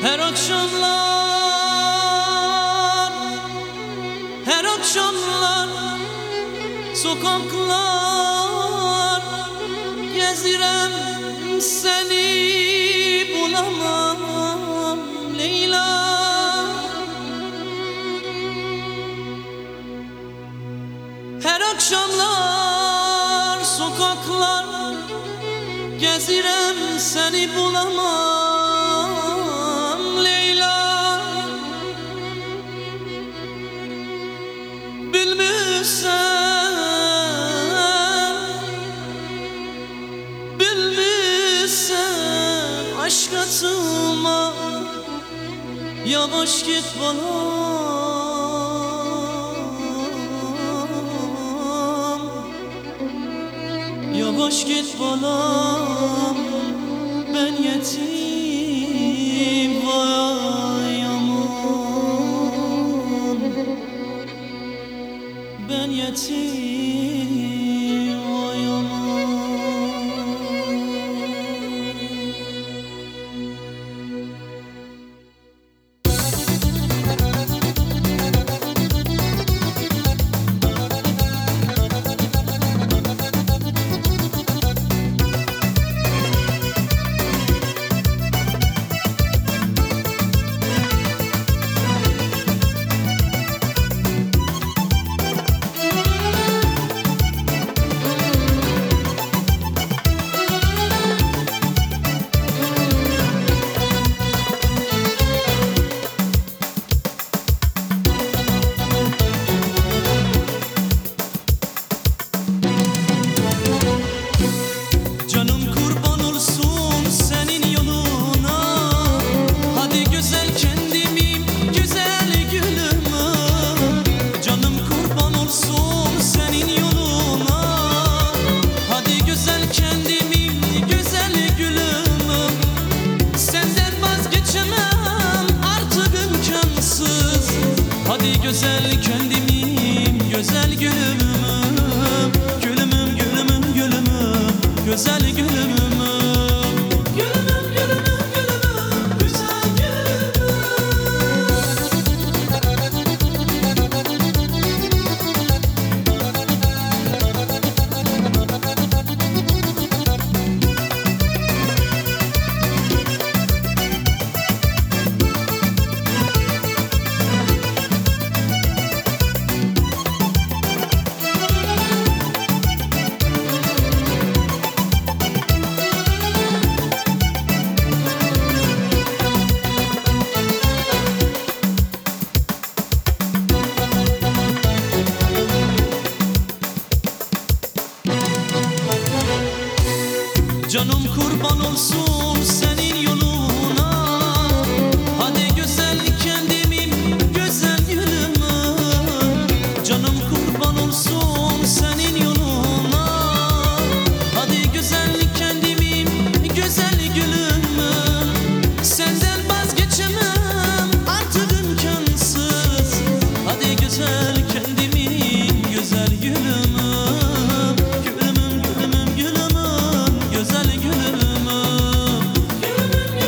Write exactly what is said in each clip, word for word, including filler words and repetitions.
Her akşamlar, her akşamlar sokaklar gezirem, seni bulamam Leyla. Her akşamlar sokaklar gezirem, seni bulamam Leyla. Bilmişsen, bilmişsen aşk atılma, yavaş git balam, yavaş git balam. Ben yetim vay aman, ben yetim vay aman. Güzel kendimim, güzel gülümüm, gülümüm, gülümüm, gülümüm, güzel gülümüm. Gülümüm, gülümüm, gülümüm, güzel Canım kurban olsun senin yoluna, hadi güzel kendimim, güzel gülümüm. Canım kurban olsun senin yoluna, hadi güzel kendimim, güzel gülümüm. Senden vazgeçemem artık imkansız, hadi güzel kendimim, güzel gülümüm. Gülümüm, gülümüm, gülümüm, güzel gülümüm. Gülümüm,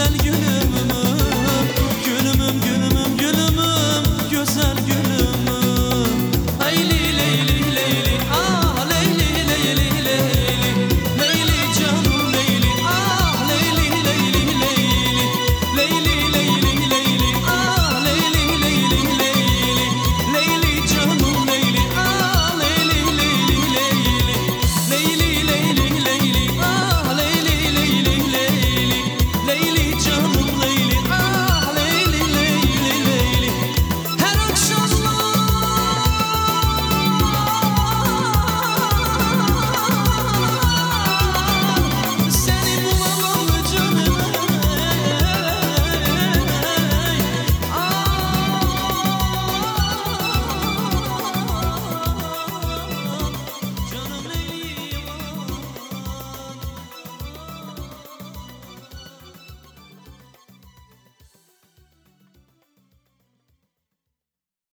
güzel gülüm.